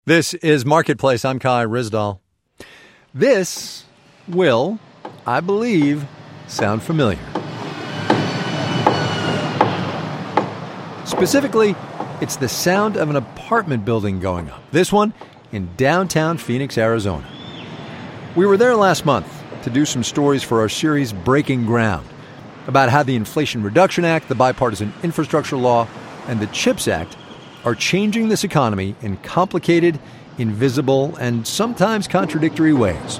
This is Marketplace. I'm Kai Ryssdal. This will, I believe, sound familiar. Specifically, it's the sound of an apartment building going up. This one in downtown Phoenix, Arizona. We were there last month to do some stories for our series Breaking Ground about how the Inflation Reduction Act, the Bipartisan Infrastructure Law, and the CHIPS Act are changing this economy in complicated, invisible, and sometimes contradictory ways.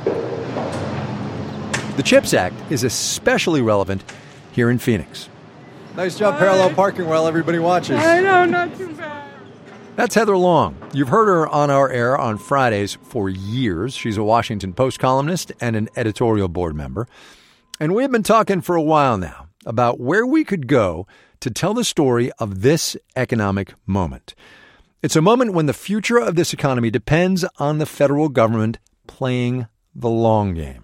The CHIPS Act is especially relevant here in Phoenix. Nice job parallel parking while everybody watches. I know, not too bad. That's Heather Long. You've heard her on our air on Fridays for years. She's a Washington Post columnist and an editorial board member. And we've been talking for a while now about where we could go to tell the story of this economic moment. It's a moment when the future of this economy depends on the federal government playing the long game.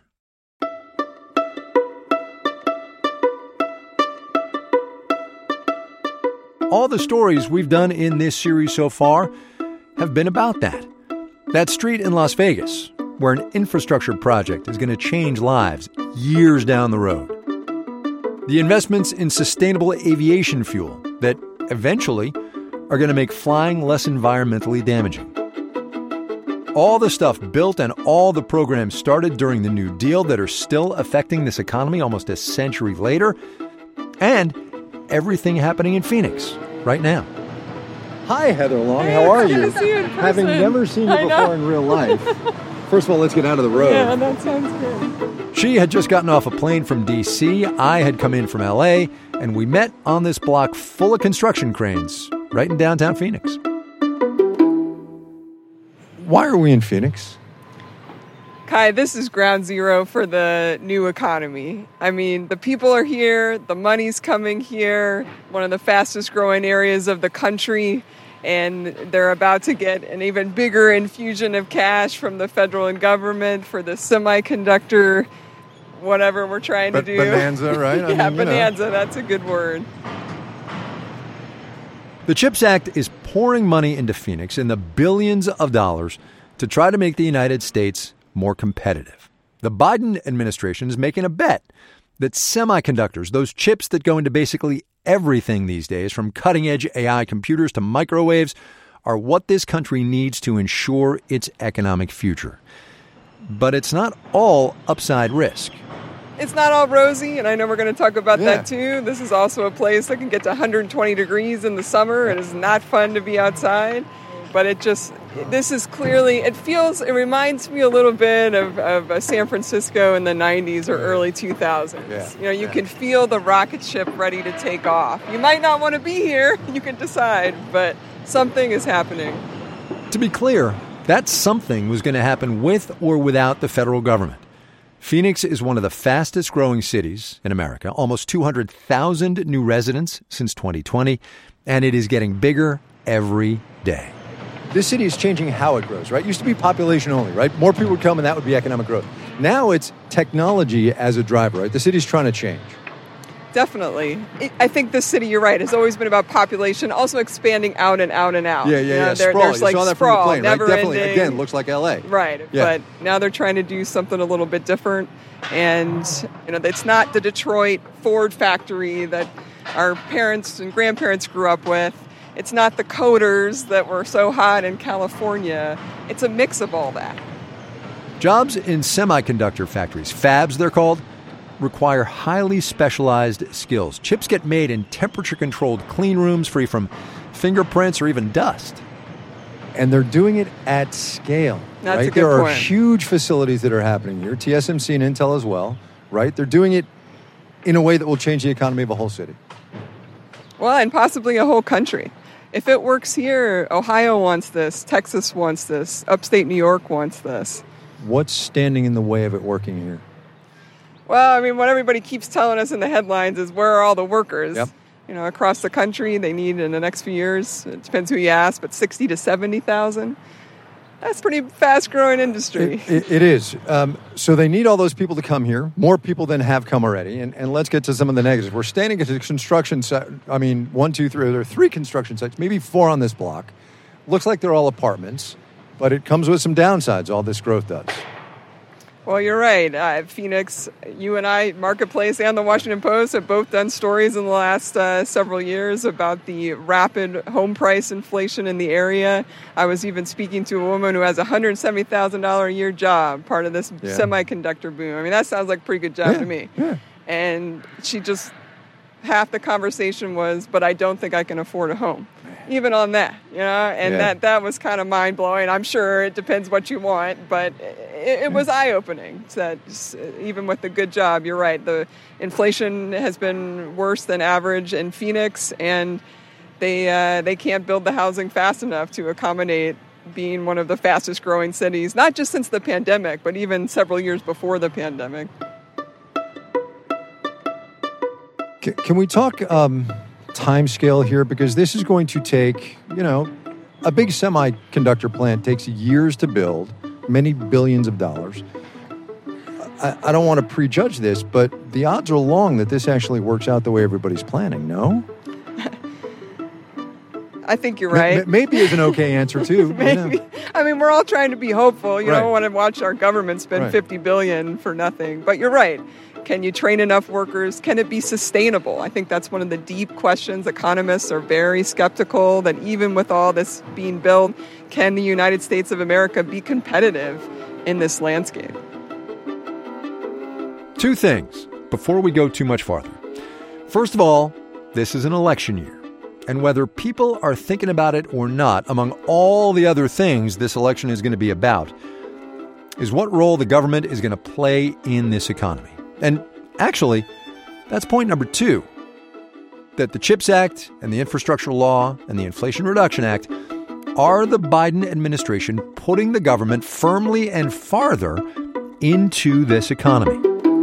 All the stories we've done in this series so far have been about that. That street in Las Vegas, where an infrastructure project is going to change lives years down the road. The investments in sustainable aviation fuel that eventually are going to make flying less environmentally damaging. All the stuff built and all the programs started during the New Deal that are still affecting this economy almost a century later. And everything happening in Phoenix right now. Hi, Heather Long. Hey, how are it's you? good to see you in person. Having never seen you before in real life. First of all, let's get out of the road. Yeah, that sounds good. She had just gotten off a plane from D.C. I had come in from L.A., and we met on this block full of construction cranes right in downtown Phoenix. Why are we in Phoenix? Kai, this is ground zero for the new economy. I mean, the people are here, the money's coming here, one of the fastest growing areas of the country, and they're about to get an even bigger infusion of cash from the federal government for the semiconductor, whatever we're trying to do. Bonanza, right? Yeah, bonanza, that's a good word. The CHIPS Act is pouring money into Phoenix in the billions of dollars to try to make the United States more competitive. The Biden administration is making a bet that semiconductors, those chips that go into basically everything these days, from cutting-edge AI computers to microwaves, are what this country needs to ensure its economic future. But it's not all upside risk. It's not all rosy, and I know we're going to talk about that too. This is also a place that can get to 120 degrees in the summer. It is not fun to be outside, but this is clearly, it reminds me a little bit of San Francisco in the 90s or early 2000s. Yeah. You know, you can feel the rocket ship ready to take off. You might not want to be here, you can decide, but something is happening. To be clear, that something was going to happen with or without the federal government. Phoenix is one of the fastest growing cities in America, almost 200,000 new residents since 2020, and it is getting bigger every day. This city is changing how it grows, right? It used to be population only, right? More people would come and that would be economic growth. Now it's technology as a driver, right? The city's trying to change. Definitely. I think this city, you're right, has always been about population, also expanding out and out and out. Yeah. Sprawl. There's like you saw that sprawl, from the plane, right? never Definitely, ending. again, looks like L.A. Right, yeah. But now they're trying to do something a little bit different. And, it's not the Detroit Ford factory that our parents and grandparents grew up with. It's not the coders that were so hot in California. It's a mix of all that. Jobs in semiconductor factories, fabs they're called, require highly specialized skills. Chips get made in temperature-controlled clean rooms free from fingerprints or even dust. And they're doing it at scale. That's right? a good There point. are huge facilities that are happening here, TSMC and Intel as well, right? They're doing it in a way that will change the economy of a whole city. Well, and possibly a whole country. If it works here, Ohio wants this, Texas wants this, upstate New York wants this. What's standing in the way of it working here? Well, what everybody keeps telling us in the headlines is where are all the workers? Yep. Across the country, they need in the next few years, it depends who you ask, but 60 to 70,000. That's pretty fast-growing industry. It is. So they need all those people to come here, more people than have come already. And let's get to some of the negatives. We're standing at a construction site. 1, 2, 3. There are 3 construction sites, maybe 4 on this block. Looks like they're all apartments. But it comes with some downsides, all this growth does. Well, you're right. Phoenix, you and I, Marketplace and the Washington Post have both done stories in the last several years about the rapid home price inflation in the area. I was even speaking to a woman who has a $170,000 a year job, part of this semiconductor boom. I mean, that sounds like a pretty good job to me. Yeah. And she just, half the conversation was, but I don't think I can afford a home. Even on that, and that was kind of mind-blowing. I'm sure it depends what you want, but it was eye-opening that even with the good job, you're right, the inflation has been worse than average in Phoenix, and they can't build the housing fast enough to accommodate being one of the fastest-growing cities, not just since the pandemic, but even several years before the pandemic. Can we talk time scale here? Because this is going to take, a big semiconductor plant takes years to build, many billions of dollars. I don't want to prejudge this, but the odds are long that this actually works out the way everybody's planning, no? I think you're right. Maybe is an okay answer, too. Maybe. I mean, we're all trying to be hopeful. You don't want to watch our government spend $50 billion for nothing. But you're right. Can you train enough workers? Can it be sustainable? I think that's one of the deep questions. Economists are very skeptical that even with all this being built, can the United States of America be competitive in this landscape? Two things before we go too much farther. First of all, this is an election year. And whether people are thinking about it or not, among all the other things this election is going to be about, is what role the government is going to play in this economy. And actually, that's point number 2, that the CHIPS Act and the Infrastructure Law and the Inflation Reduction Act are the Biden administration putting the government firmly and farther into this economy.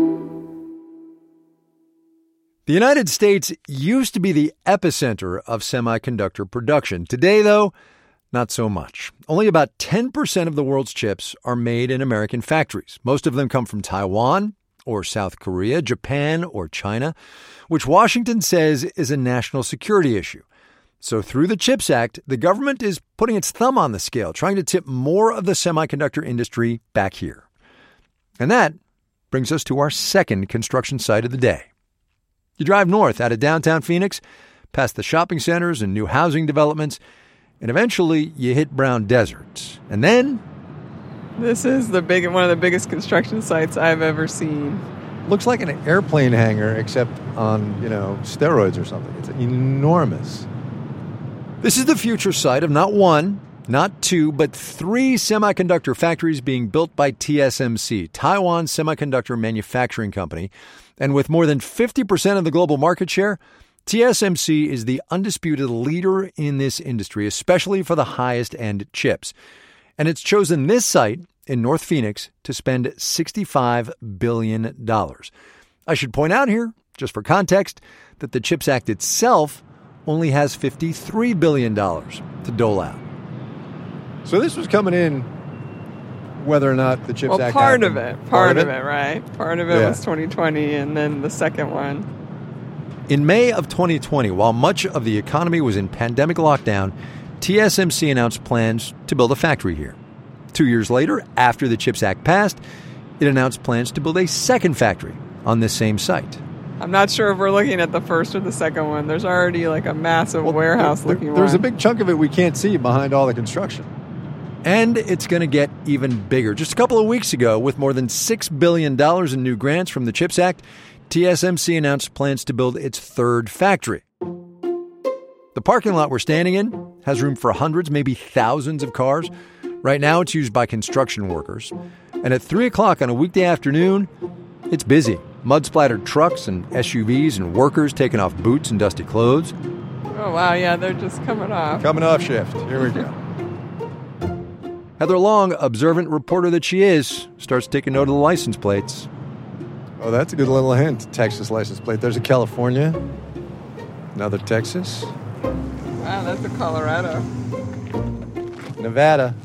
The United States used to be the epicenter of semiconductor production. Today, though, not so much. Only about 10% of the world's chips are made in American factories. Most of them come from Taiwan or South Korea, Japan or China, which Washington says is a national security issue. So through the CHIPS Act, the government is putting its thumb on the scale, trying to tip more of the semiconductor industry back here. And that brings us to our second construction site of the day. You drive north out of downtown Phoenix, past the shopping centers and new housing developments, and eventually you hit Brown Desert. And then this is one of the biggest construction sites I've ever seen. Looks like an airplane hangar, except on, steroids or something. It's enormous. This is the future site of not one, not two, but 3 semiconductor factories being built by TSMC, Taiwan Semiconductor Manufacturing Company. And with more than 50% of the global market share, TSMC is the undisputed leader in this industry, especially for the highest-end chips. And it's chosen this site in North Phoenix to spend $65 billion. I should point out here, just for context, that the CHIPS Act itself only has $53 billion to dole out. So this was coming in whether or not the CHIPS Act part happened. of it, right? Part of it was 2020, and then the second one. In May of 2020, while much of the economy was in pandemic lockdown, TSMC announced plans to build a factory here. 2 years later, after the CHIPS Act passed, it announced plans to build a second factory on this same site. I'm not sure if we're looking at the first or the second one. There's already like a massive warehouse-looking one. There's a big chunk of it we can't see behind all the construction. And it's going to get even bigger. Just a couple of weeks ago, with more than $6 billion in new grants from the CHIPS Act, TSMC announced plans to build its third factory. The parking lot we're standing in has room for hundreds, maybe thousands of cars. Right now, it's used by construction workers. And at 3 o'clock on a weekday afternoon, it's busy. Mud-splattered trucks and SUVs and workers taking off boots and dusty clothes. Oh, wow, yeah, they're just coming off. Coming off shift. Here we go. Heather Long, observant reporter that she is, starts taking note of the license plates. Oh, that's a good little hint. Texas license plate. There's a California. Another Texas. Wow, that's a Colorado. Nevada.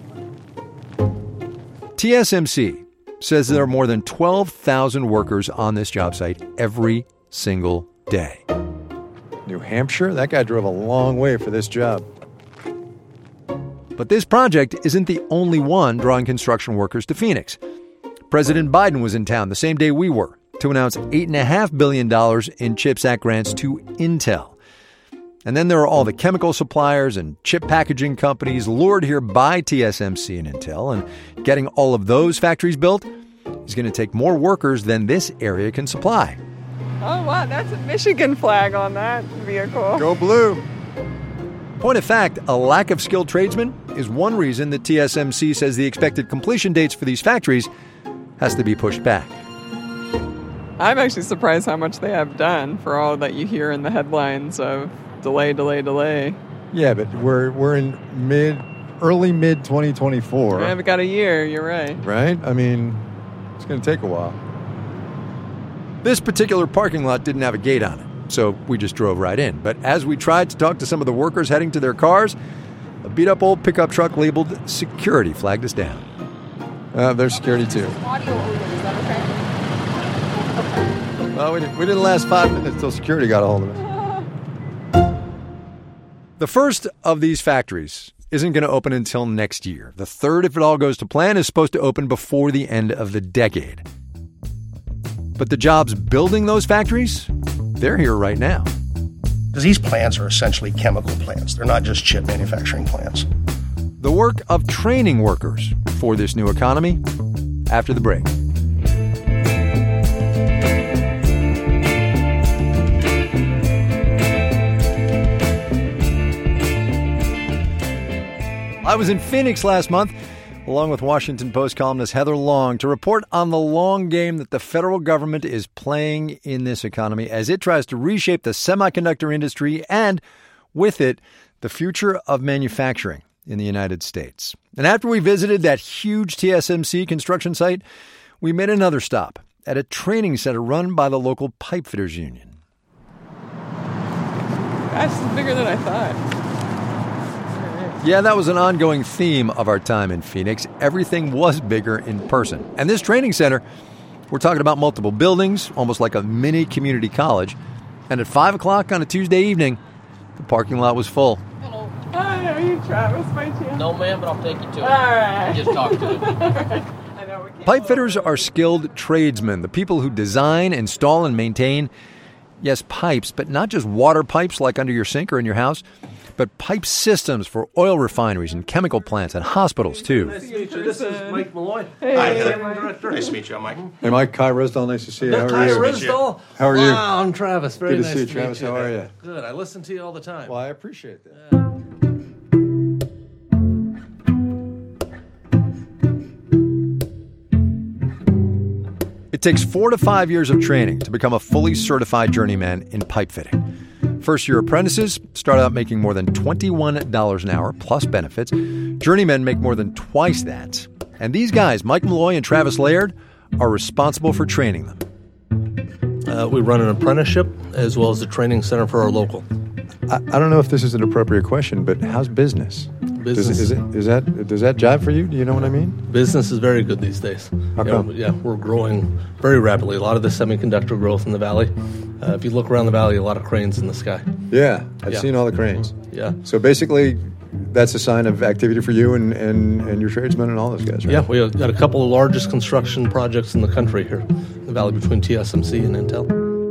TSMC says there are more than 12,000 workers on this job site every single day. New Hampshire? That guy drove a long way for this job. But this project isn't the only one drawing construction workers to Phoenix. President Biden was in town the same day we were to announce $8.5 billion in CHIPS Act grants to Intel. And then there are all the chemical suppliers and chip packaging companies lured here by TSMC and Intel. And getting all of those factories built is going to take more workers than this area can supply. Oh, wow, that's a Michigan flag on that vehicle. Go blue. Point of fact, a lack of skilled tradesmen is one reason that TSMC says the expected completion dates for these factories has to be pushed back. I'm actually surprised how much they have done for all that you hear in the headlines of delay, delay, delay. Yeah, but we're in early mid 2024. We haven't got a year, you're right. Right? I mean, it's going to take a while. This particular parking lot didn't have a gate on it, so we just drove right in. But as we tried to talk to some of the workers heading to their cars, a beat-up old pickup truck labeled security flagged us down. There's security, too. Audio over, is that okay? Well, we didn't last 5 minutes until security got a hold of us. The first of these factories isn't going to open until next year. The third, if it all goes to plan, is supposed to open before the end of the decade. But the jobs building those factories, they're here right now. Because these plants are essentially chemical plants. They're not just chip manufacturing plants. The work of training workers for this new economy after the break. I was in Phoenix last month, along with Washington Post columnist Heather Long, to report on the long game that the federal government is playing in this economy as it tries to reshape the semiconductor industry and, with it, the future of manufacturing in the United States. And after we visited that huge TSMC construction site, we made another stop at a training center run by the local pipe fitters union. Gosh, this is bigger than I thought. Yeah, that was an ongoing theme of our time in Phoenix. Everything was bigger in person. And this training center, we're talking about multiple buildings, almost like a mini community college. And at 5 o'clock on a Tuesday evening, the parking lot was full. Hello. Hi, are you Travis by chance? No, ma'am, but I'll take you to it. All right. Just talk to it. I know we can't. Pipe fitters are skilled tradesmen, the people who design, install, and maintain, yes, pipes, but not just water pipes like under your sink or in your house, but pipe systems for oil refineries and chemical plants and hospitals, too. Nice to meet you. This is Mike Malloy. Hey. Hi, Director. Nice to meet you. I'm Mike. Hey, Mike, Kai Risdall, nice to see you. How are Ty you? Risdall. How are you? Wow, I'm Travis. Very Good to nice see you, to Travis. meet you. How are you? Good. I listen to you all the time. Well, I appreciate that. It takes 4 to 5 years of training to become a fully certified journeyman in pipe fitting. First-year apprentices start out making more than $21 an hour, plus benefits. Journeymen make more than twice that. And these guys, Mike Malloy and Travis Laird, are responsible for training them. We run an apprenticeship as well as a training center for our local. I don't know if this is an appropriate question, but how's business? Business. Does that jive for you? Do you know what I mean? Business is very good these days. How come? Yeah, we're growing very rapidly. A lot of the semiconductor growth in the valley. If you look around the valley, a lot of cranes in the sky. Yeah, I've Yeah. seen all the cranes. Yeah. So basically, that's a sign of activity for you and your tradesmen and all those guys, right? Yeah, we got a couple of largest construction projects in the country here in the valley between TSMC and Intel.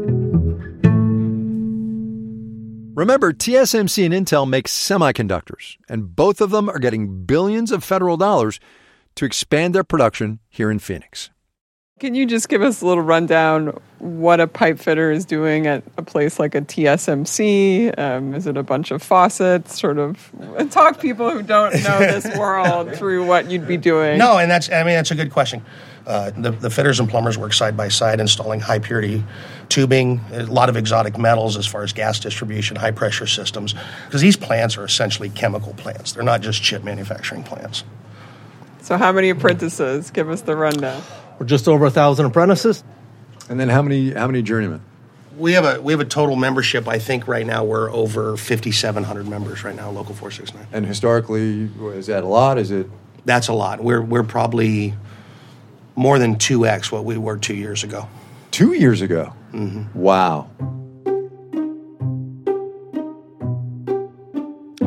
Remember, TSMC and Intel make semiconductors, and both of them are getting billions of federal dollars to expand their production here in Phoenix. Can you just give us a little rundown what a pipe fitter is doing at a place like a TSMC? Is it a bunch of faucets? Sort of talk people who don't know this world through what you'd be doing. No, and that's a good question. The fitters and plumbers work side by side installing high purity tubing, a lot of exotic metals as far as gas distribution, high pressure systems, because these plants are essentially chemical plants. They're not just chip manufacturing plants. So how many apprentices? Give us the rundown. We're just over 1,000 apprentices. And then how many journeymen? We have a total membership. I think right now we're over 5,700 members right now, Local 469. And historically, is that a lot? Is it? That's a lot. We're probably more than 2x what we were 2 years ago. 2 years ago? Mm-hmm. Wow.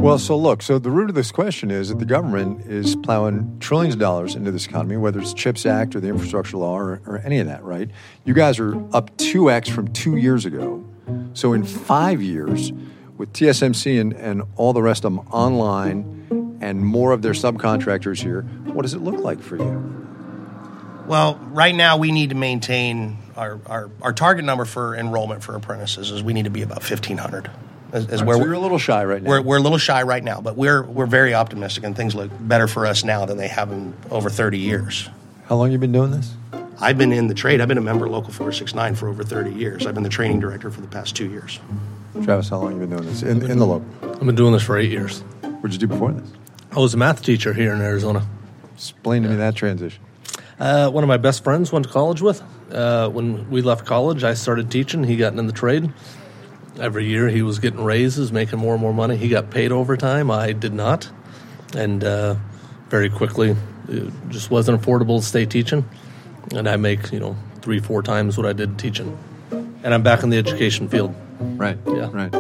Well, so the root of this question is that the government is plowing trillions of dollars into this economy, whether it's CHIPS Act or the infrastructure law or any of that, right? You guys are up 2x from 2 years ago. So in 5 years, with TSMC and all the rest of them online and more of their subcontractors here, what does it look like for you? Well, right now we need to maintain our target number for enrollment for apprentices is we need to be about 1,500. So you're a little shy right now. We're a little shy right now, but we're very optimistic, and things look better for us now than they have in over 30 years. How long have you been doing this? I've been in the trade. I've been a member of Local 469 for over 30 years. I've been the training director for the past 2 years. Travis, how long have you been doing this in the local? I've been doing this for 8 years. What'd you do before this? I was a math teacher here in Arizona. Explain to me that transition. One of my best friends went to college with. When we left college, I started teaching. He got in the trade. Every year he was getting raises, making more and more money. He got paid overtime. I did not. And very quickly, it just wasn't affordable to stay teaching. And I make, 3-4 times what I did teaching. And I'm back in the education field. Right. Yeah. Right.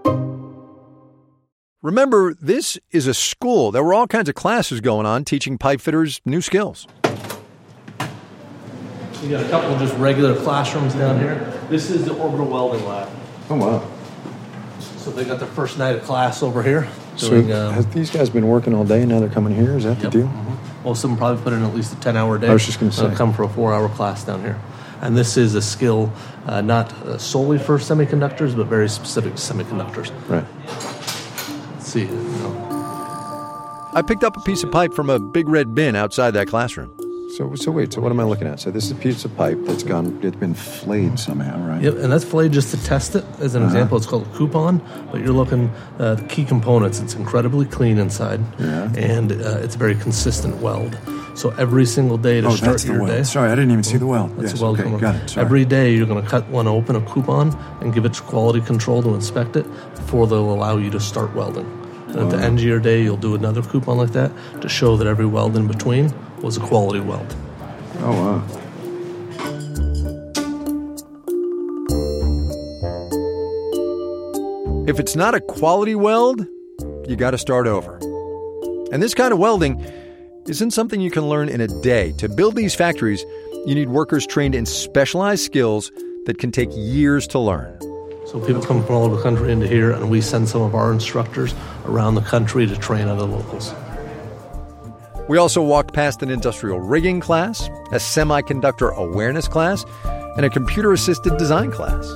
Remember, this is a school. There were all kinds of classes going on teaching pipe fitters new skills. We got a couple of just regular classrooms down here. This is the orbital welding lab. Oh, wow. So they got their first night of class over here. So have these guys been working all day and now they're coming here? Is that the deal? Mm-hmm. Most of them probably put in at least a 10-hour day. I was just going to say. They'll come for a 4-hour class down here. And this is a skill not solely for semiconductors, but very specific to semiconductors. Right. Let's see. I picked up a piece of pipe from a big red bin outside that classroom. So what am I looking at? So this is a piece of pipe it's been flayed somehow, right? Yep, and that's flayed just to test it. As an example, it's called a coupon, but you're looking at the key components. It's incredibly clean inside, and it's a very consistent weld. So every single day to start your day. Sorry, I didn't even see the weld. That's yes, the weld. okay, got it. Sorry. Every day you're going to cut one open, a coupon, and give it to quality control to inspect it before they'll allow you to start welding. And at the end of your day, you'll do another coupon like that to show that every weld in between was a quality weld. Oh, wow. If it's not a quality weld, you got to start over. And this kind of welding isn't something you can learn in a day. To build these factories, you need workers trained in specialized skills that can take years to learn. So people come from all over the country into here, and we send some of our instructors around the country to train other locals. We also walked past an industrial rigging class, a semiconductor awareness class, and a computer-assisted design class.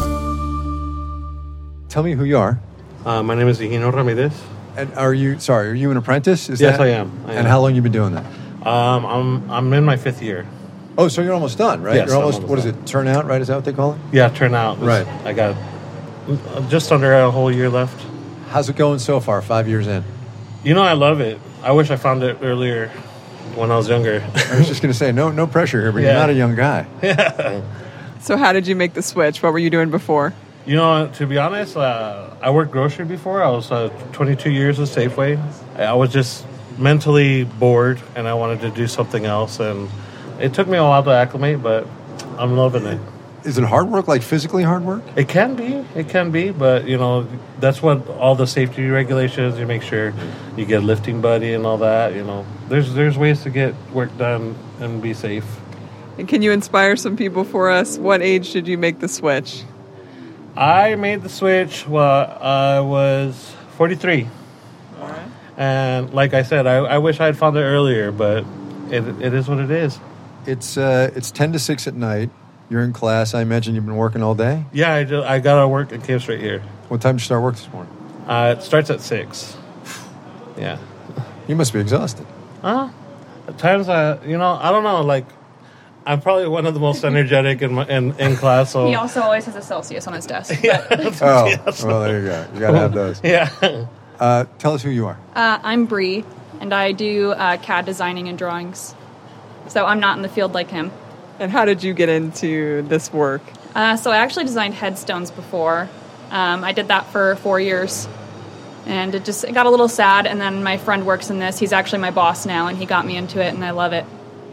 Tell me who you are. My name is Higino Ramirez. And are you an apprentice? Yes, I am. And how long have you been doing that? I'm in my 5th year. Oh, so you're almost done, right? Yes, you're almost I'm what almost is it, turnout, right? Is that what they call it? Yeah, turnout. Right. I got just under a whole year left. How's it going so far, 5 years in? I love it. I wish I found it earlier when I was younger. I was just going to say, no pressure here, but you're not a young guy. Yeah. So how did you make the switch? What were you doing before? To be honest, I worked grocery before. I was 22 years at Safeway. I was just mentally bored, and I wanted to do something else. And it took me a while to acclimate, but I'm loving it. Is it hard work, like physically hard work? It can be, but that's what all the safety regulations. You make sure you get a lifting buddy and all that. There's ways to get work done and be safe. And can you inspire some people for us? What age did you make the switch? I made the switch while I was 43. All right. And like I said, I wish I had found it earlier, but it is what it is. It's 10 to 6 at night. You're in class. I imagine you've been working all day? Yeah, I got to work and came straight here. What time did you start work this morning? It starts at 6. Yeah. You must be exhausted. At times, I don't know, like, I'm probably one of the most energetic in class. So. He also always has a Celsius on his desk. Well, there you go. You got to have those. Yeah. Tell us who you are. I'm Bree, and I do CAD designing and drawings. So I'm not in the field like him. And how did you get into this work? So I actually designed headstones before. I did that for 4 years. And it got a little sad, and then my friend works in this. He's actually my boss now, and he got me into it, and I love it.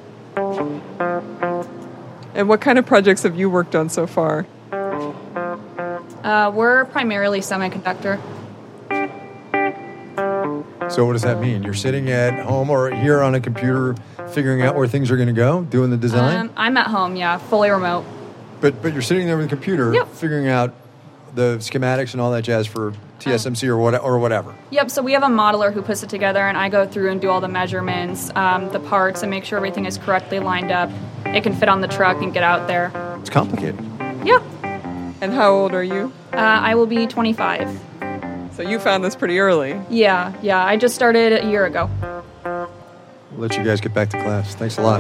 And what kind of projects have you worked on so far? We're primarily semiconductor. So what does that mean? You're sitting at home or here on a computer figuring out where things are going to go, doing the design? I'm at home, yeah, fully remote. But you're sitting there with a computer Yep. figuring out the schematics and all that jazz for TSMC or whatever. Yep, so we have a modeler who puts it together, and I go through and do all the measurements, the parts, and make sure everything is correctly lined up. It can fit on the truck and get out there. It's complicated. Yeah. And how old are you? I will be 25. So you found this pretty early. Yeah, I just started a year ago. We'll let you guys get back to class. Thanks a lot.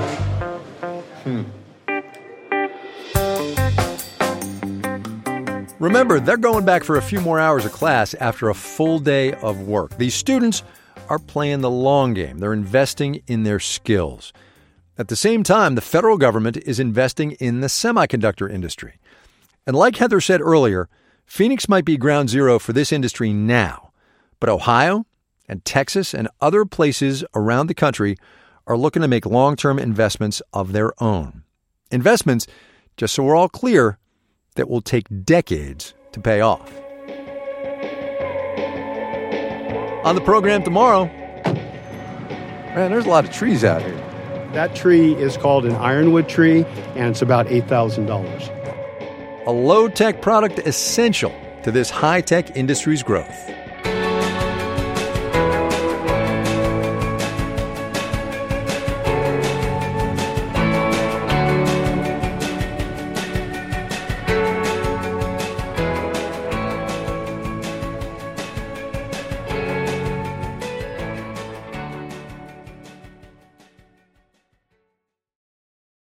Remember, they're going back for a few more hours of class after a full day of work. These students are playing the long game. They're investing in their skills. At the same time, the federal government is investing in the semiconductor industry. And like Heather said earlier, Phoenix might be ground zero for this industry now. But Ohio and Texas and other places around the country are looking to make long-term investments of their own. Investments, just so we're all clear, that will take decades to pay off. On the program tomorrow. Man, there's a lot of trees out here. That tree is called an ironwood tree, and it's about $8,000. A low-tech product essential to this high-tech industry's growth.